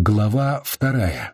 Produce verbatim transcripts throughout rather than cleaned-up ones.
Глава вторая.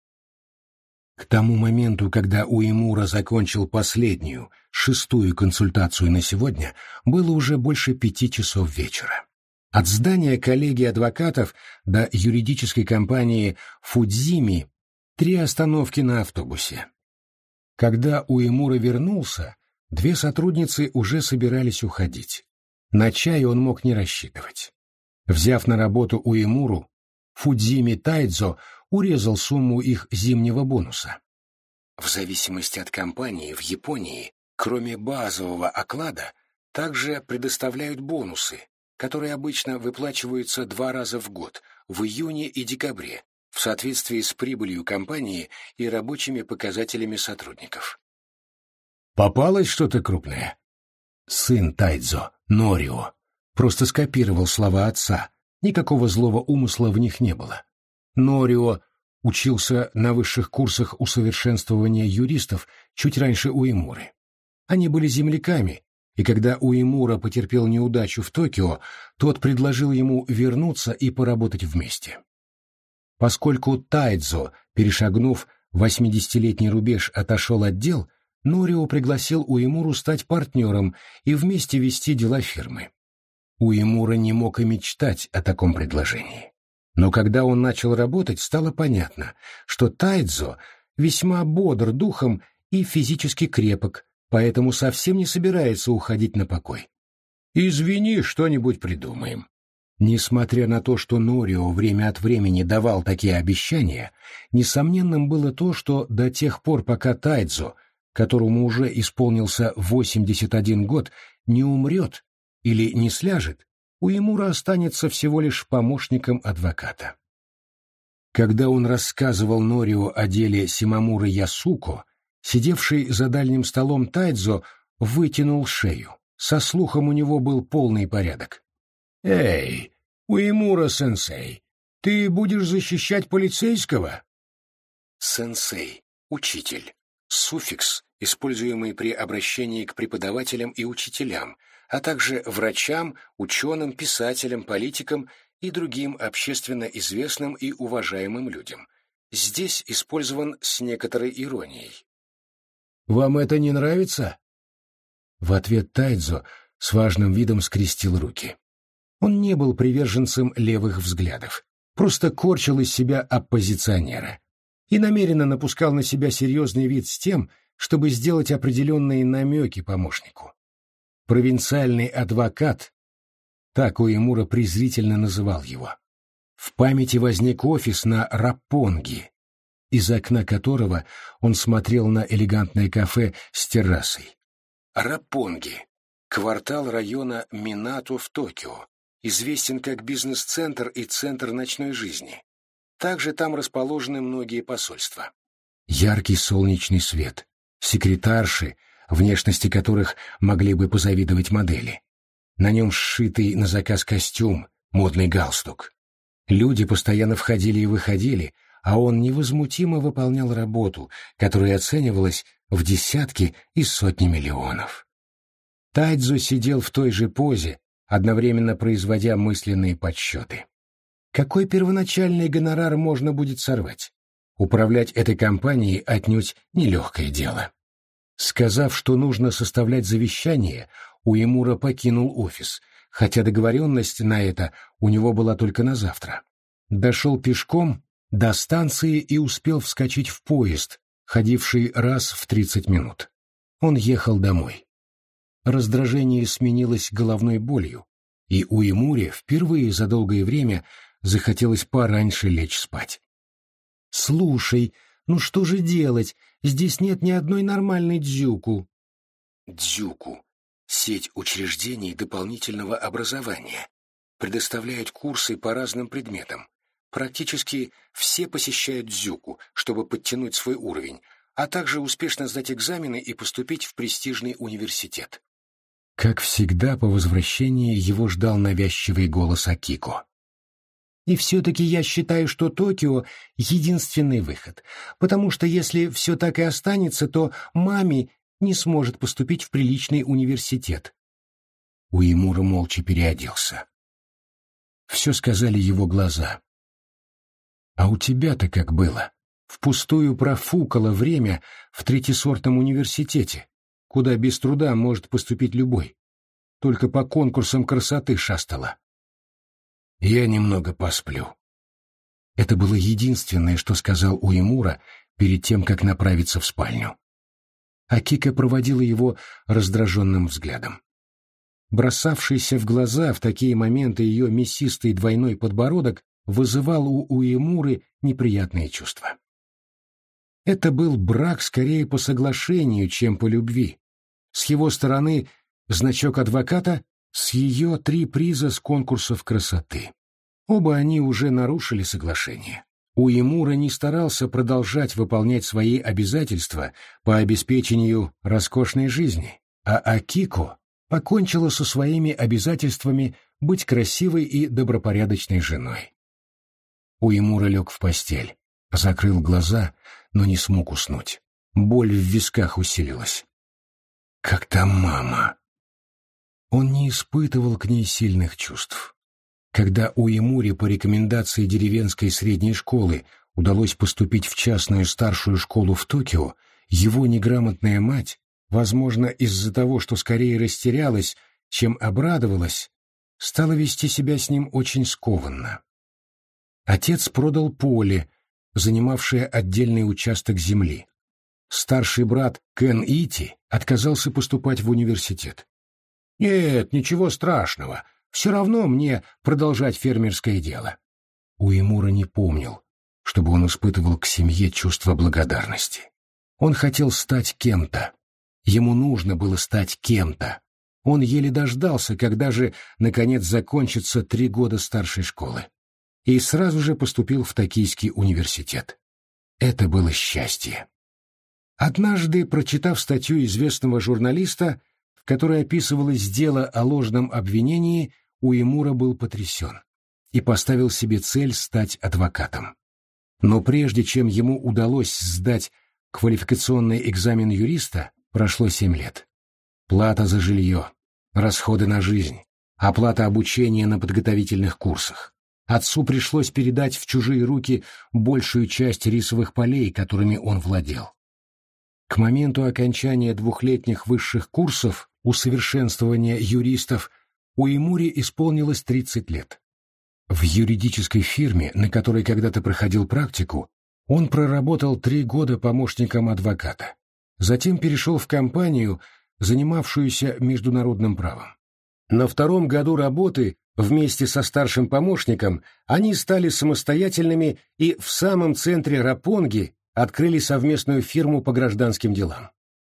К тому моменту, когда Уэмура закончил последнюю, шестую консультацию на сегодня, было уже больше пяти часов вечера. От здания коллегии адвокатов до юридической компании «Фудзими» три остановки на автобусе. Когда Уэмура вернулся, две сотрудницы уже собирались уходить. На чай он мог не рассчитывать. Взяв на работу Уэмуру, Фудзими Тайдзо урезал сумму их зимнего бонуса. В зависимости от компании в Японии, кроме базового оклада, также предоставляют бонусы, которые обычно выплачиваются два раза в год, в июне и декабре, в соответствии с прибылью компании и рабочими показателями сотрудников. «Попалось что-то крупное?» Сын Тайдзо, Норио, просто скопировал слова отца. Никакого злого умысла в них не было. Норио учился на высших курсах усовершенствования юристов чуть раньше Уэмуры. Они были земляками, и когда Уэмура потерпел неудачу в Токио, тот предложил ему вернуться и поработать вместе. Поскольку Тайдзо, перешагнув восьмидесятилетний рубеж, отошел от дел, Норио пригласил Уэмуру стать партнером и вместе вести дела фирмы. Уэмура не мог и мечтать о таком предложении. Но когда он начал работать, стало понятно, что Тайдзо весьма бодр духом и физически крепок, поэтому совсем не собирается уходить на покой. «Извини, что-нибудь придумаем». Несмотря на то, что Норио время от времени давал такие обещания, несомненным было то, что до тех пор, пока Тайдзо, которому уже исполнился восемьдесят один год, не умрет, или не сляжет, Уэмура останется всего лишь помощником адвоката. Когда он рассказывал Норио о деле Симамуры Ясуко, сидевший за дальним столом Тайдзо вытянул шею. Со слухом у него был полный порядок. «Эй, Уэмура-сенсей, ты будешь защищать полицейского?» Сенсей, учитель, суффикс, используемый при обращении к преподавателям и учителям, а также врачам, ученым, писателям, политикам и другим общественно известным и уважаемым людям. Здесь использован с некоторой иронией. «Вам это не нравится?» В ответ Тайдзо с важным видом скрестил руки. Он не был приверженцем левых взглядов, просто корчил из себя оппозиционера и намеренно напускал на себя серьезный вид с тем, чтобы сделать определенные намеки помощнику. Провинциальный адвокат, так Уэмура презрительно называл его. В памяти возник офис на Раппонги, из окна которого он смотрел на элегантное кафе с террасой. Раппонги — квартал района Минато в Токио, известен как бизнес-центр и центр ночной жизни. Также там расположены многие посольства. Яркий солнечный свет, секретарши, внешности которых могли бы позавидовать модели. На нем сшитый на заказ костюм, модный галстук. Люди постоянно входили и выходили, а он невозмутимо выполнял работу, которая оценивалась в десятки и сотни миллионов. Тайдзо сидел в той же позе, одновременно производя мысленные подсчеты. Какой первоначальный гонорар можно будет сорвать? Управлять этой компанией отнюдь нелегкое дело. Сказав, что нужно составлять завещание, Уэмура покинул офис, хотя договоренность на это у него была только на завтра. Дошел пешком до станции и успел вскочить в поезд, ходивший раз в тридцать минут. Он ехал домой. Раздражение сменилось головной болью, и Уэмуре впервые за долгое время захотелось пораньше лечь спать. «Слушай, ну что же делать? Здесь нет ни одной нормальной дзюку». Дзюку — сеть учреждений дополнительного образования. Предоставляют курсы по разным предметам. Практически все посещают дзюку, чтобы подтянуть свой уровень, а также успешно сдать экзамены и поступить в престижный университет. Как всегда, по возвращении его ждал навязчивый голос Акико. И все-таки я считаю, что Токио — единственный выход, потому что если все так и останется, то Мами не сможет поступить в приличный университет. Уэмура молча переоделся. Все сказали его глаза. А у тебя-то как было? Впустую профукало время в третьесортном университете, куда без труда может поступить любой. Только по конкурсам красоты шастала. Я немного посплю. Это было единственное, что сказал Уэмура перед тем, как направиться в спальню. Акика проводила его раздраженным взглядом. Бросавшийся в глаза в такие моменты ее мясистый двойной подбородок вызывал у Уэмуры неприятные чувства. Это был брак скорее по соглашению, чем по любви. С его стороны значок адвоката, с ее три приза с конкурсов красоты. Оба они уже нарушили соглашение. Уэмура не старался продолжать выполнять свои обязательства по обеспечению роскошной жизни, а Акико покончила со своими обязательствами быть красивой и добропорядочной женой. Уэмура лег в постель, закрыл глаза, но не смог уснуть. Боль в висках усилилась. Как там мама? Он не испытывал к ней сильных чувств. Когда Уэмуре по рекомендации деревенской средней школы удалось поступить в частную старшую школу в Токио, его неграмотная мать, возможно, из-за того, что скорее растерялась, чем обрадовалась, стала вести себя с ним очень скованно. Отец продал поле, занимавшее отдельный участок земли. Старший брат Кен Ити отказался поступать в университет. «Нет, ничего страшного. Все равно мне продолжать фермерское дело». Уэмура не помнил, чтобы он испытывал к семье чувство благодарности. Он хотел стать кем-то. Ему нужно было стать кем-то. Он еле дождался, когда же, наконец, закончатся три года старшей школы. И сразу же поступил в Токийский университет. Это было счастье. Однажды, прочитав статью известного журналиста, в которой описывалось дело о ложном обвинении, Уэмура был потрясен и поставил себе цель стать адвокатом. Но прежде чем ему удалось сдать квалификационный экзамен юриста, прошло семь лет. Плата за жилье, расходы на жизнь, оплата обучения на подготовительных курсах. Отцу пришлось передать в чужие руки большую часть рисовых полей, которыми он владел. К моменту окончания двухлетних высших курсов усовершенствования юристов Уэмуре исполнилось тридцать лет. В юридической фирме, на которой когда-то проходил практику, он проработал три года помощником адвоката. Затем перешел в компанию, занимавшуюся международным правом. На втором году работы вместе со старшим помощником они стали самостоятельными и в самом центре Роппонги открыли совместную фирму по гражданским делам.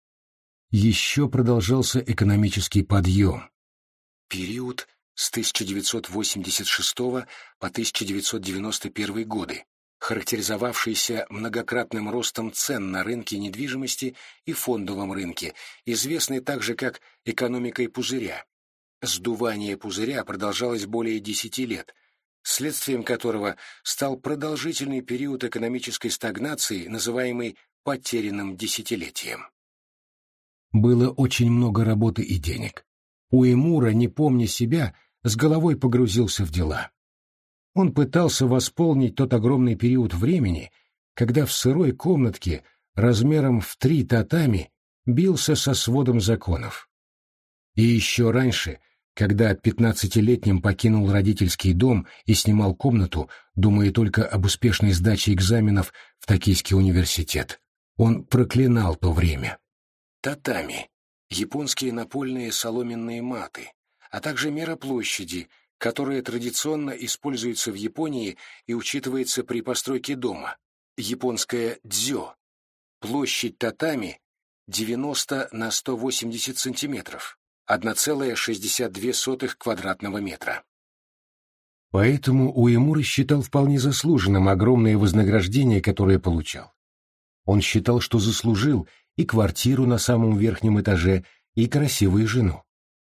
Еще продолжался экономический подъем. Период с тысяча девятьсот восемьдесят шестого по тысяча девятьсот девяносто первый годы, характеризовавшийся многократным ростом цен на рынке недвижимости и фондовом рынке, известный также как экономикой пузыря. Сдувание пузыря продолжалось более десяти лет, следствием которого стал продолжительный период экономической стагнации, называемый потерянным десятилетием. Было очень много работы и денег. Уэмура, не помня себя, с головой погрузился в дела. Он пытался восполнить тот огромный период времени, когда в сырой комнатке размером в три татами бился со сводом законов. И еще раньше, когда пятнадцатилетним покинул родительский дом и снимал комнату, думая только об успешной сдаче экзаменов в Токийский университет, он проклинал то время. Татами — японские напольные соломенные маты, а также мера площади, которая традиционно используется в Японии и учитывается при постройке дома, японское дзё. Площадь татами девяносто на сто восемьдесят сантиметров, одна целая шестьдесят две сотых квадратного метра. Поэтому Уэмура считал вполне заслуженным огромное вознаграждение, которое получал. Он считал, что заслужил и квартиру на самом верхнем этаже, и красивую жену.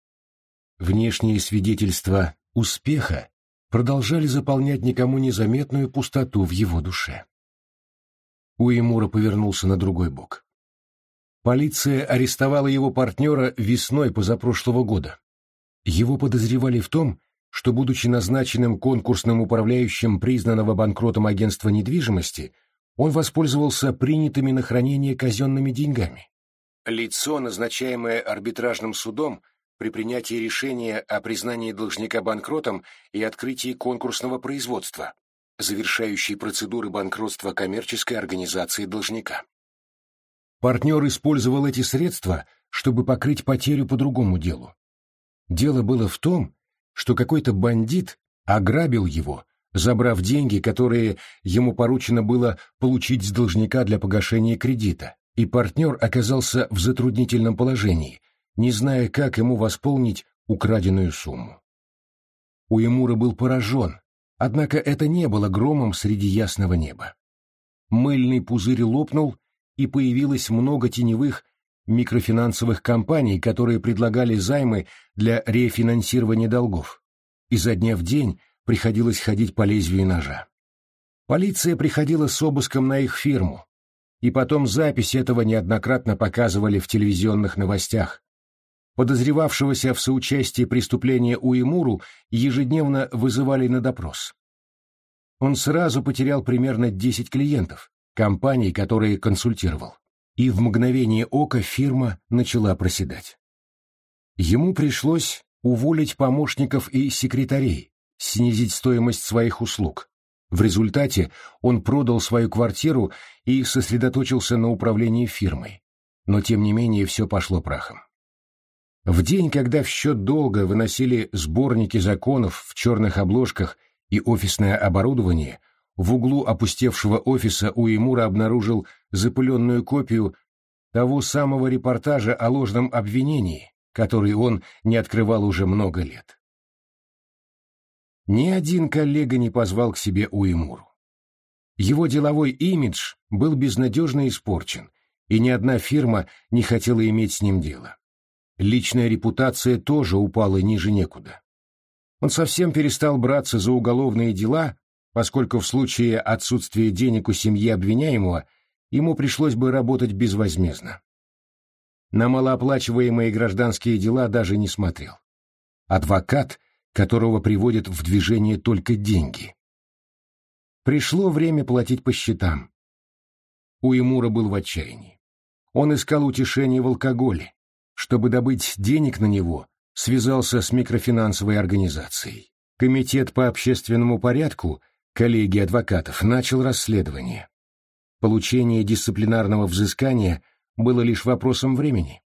Внешние свидетельства успеха продолжали заполнять никому незаметную пустоту в его душе. Уэмура повернулся на другой бок. Полиция арестовала его партнера весной позапрошлого года. Его подозревали в том, что, будучи назначенным конкурсным управляющим признанного банкротом агентства недвижимости, он воспользовался принятыми на хранение казенными деньгами. Лицо, назначаемое арбитражным судом при принятии решения о признании должника банкротом и открытии конкурсного производства, завершающей процедуры банкротства коммерческой организации должника. Партнер использовал эти средства, чтобы покрыть потерю по другому делу. Дело было в том, что какой-то бандит ограбил его, забрав деньги, которые ему поручено было получить с должника для погашения кредита, и партнер оказался в затруднительном положении, не зная, как ему восполнить украденную сумму. Уэмура был поражен, однако это не было громом среди ясного неба. Мыльный пузырь лопнул, и появилось много теневых микрофинансовых компаний, которые предлагали займы для рефинансирования долгов. Изо дня в день приходилось ходить по лезвию ножа. Полиция приходила с обыском на их фирму, и потом запись этого неоднократно показывали в телевизионных новостях. Подозревавшегося в соучастии преступления Уэмуру ежедневно вызывали на допрос. Он сразу потерял примерно десять клиентов, компаний, которые консультировал, и в мгновение ока фирма начала проседать. Ему пришлось уволить помощников и секретарей, снизить стоимость своих услуг. В результате он продал свою квартиру и сосредоточился на управлении фирмой. Но тем не менее все пошло прахом. В день, когда в счет долга выносили сборники законов в черных обложках и офисное оборудование, в углу опустевшего офиса Уэмура обнаружил запыленную копию того самого репортажа о ложном обвинении, который он не открывал уже много лет. Ни один коллега не позвал к себе Уэмуру. Его деловой имидж был безнадежно испорчен, и ни одна фирма не хотела иметь с ним дело. Личная репутация тоже упала ниже некуда. Он совсем перестал браться за уголовные дела, поскольку в случае отсутствия денег у семьи обвиняемого ему пришлось бы работать безвозмездно. На малооплачиваемые гражданские дела даже не смотрел. Адвокат, которого приводят в движение только деньги. Пришло время платить по счетам. Уэмура был в отчаянии. Он искал утешения в алкоголе. Чтобы добыть денег на него, связался с микрофинансовой организацией. Комитет по общественному порядку, коллегия адвокатов, начал расследование. Получение дисциплинарного взыскания было лишь вопросом времени.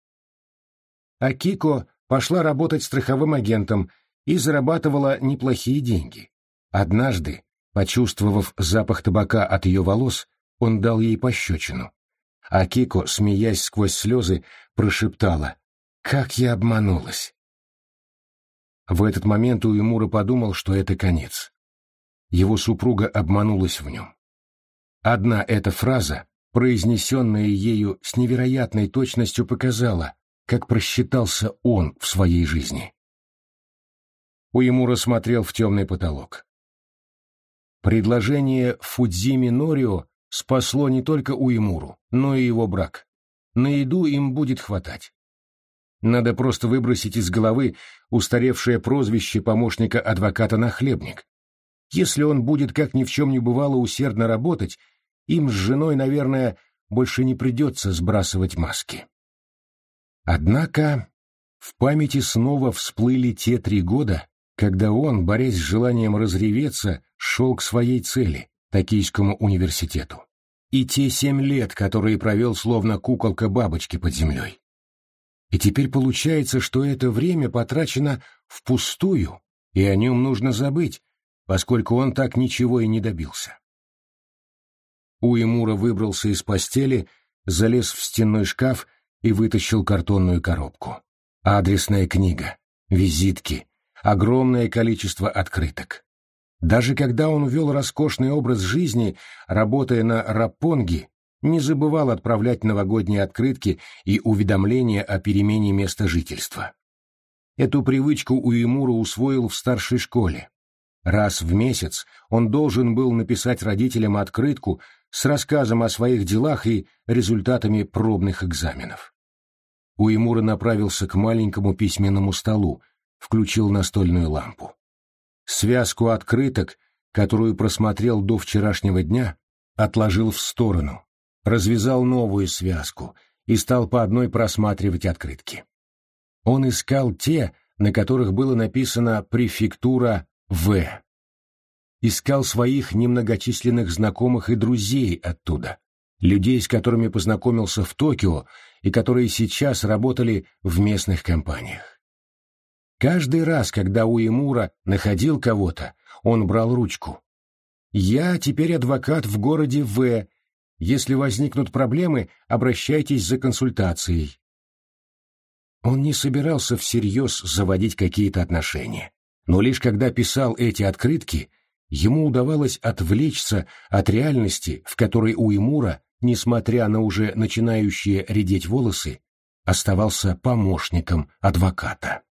Акико пошла работать страховым агентом и зарабатывала неплохие деньги. Однажды, почувствовав запах табака от ее волос, он дал ей пощечину. Акико, смеясь сквозь слезы, прошептала: «Как я обманулась!» В этот момент Уэмура подумал, что это конец. Его супруга обманулась в нем. Одна эта фраза, произнесенная ею с невероятной точностью, показала, как просчитался он в своей жизни. Уэмура смотрел в темный потолок. Предложение Фудзими Норио спасло не только Уэмуру, но и его брак. На еду им будет хватать. Надо просто выбросить из головы устаревшее прозвище помощника адвоката «Нахлебник». Если он будет, как ни в чем не бывало, усердно работать, им с женой, наверное, больше не придется сбрасывать маски. Однако в памяти снова всплыли те три года, когда он, борясь с желанием разреветься, шел к своей цели — Токийскому университету. И те семь лет, которые провел словно куколка бабочки под землей. И теперь получается, что это время потрачено впустую, и о нем нужно забыть, поскольку он так ничего и не добился. Уэмура выбрался из постели, залез в стенной шкаф и вытащил картонную коробку. Адресная книга, визитки, огромное количество открыток. Даже когда он вел роскошный образ жизни, работая на Раппонги, не забывал отправлять новогодние открытки и уведомления о перемене места жительства. Эту привычку Уэмура усвоил в старшей школе. Раз в месяц он должен был написать родителям открытку с рассказом о своих делах и результатами пробных экзаменов. Уэмура направился к маленькому письменному столу, включил настольную лампу. Связку открыток, которую просмотрел до вчерашнего дня, отложил в сторону, развязал новую связку и стал по одной просматривать открытки. Он искал те, на которых было написано префектура В. Искал своих немногочисленных знакомых и друзей оттуда, людей, с которыми познакомился в Токио и которые сейчас работали в местных компаниях. Каждый раз, когда Уэмура находил кого-то, он брал ручку. «Я теперь адвокат в городе В. Если возникнут проблемы, обращайтесь за консультацией». Он не собирался всерьез заводить какие-то отношения, но лишь когда писал эти открытки, ему удавалось отвлечься от реальности, в которой Уэмура, несмотря на уже начинающие редеть волосы, оставался помощником адвоката.